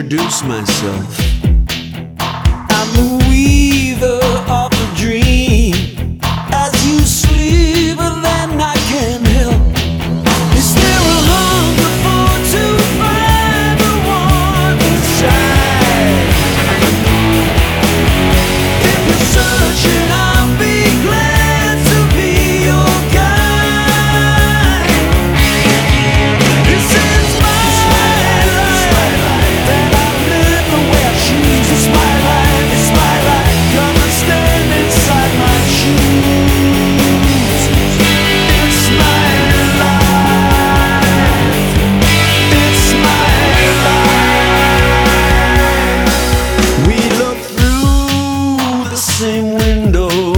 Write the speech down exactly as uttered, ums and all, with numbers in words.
introduce myself. I'm the weaver of a dream. As you sleep, then I can't help. Is there a hunger for to find the one inside? If you're searching, I'll be glad to be your guide. This is my life, that I live the way I choose. It's my life, it's my life. Come and stand inside my shoes. It's my life, it's my life. We look through the same window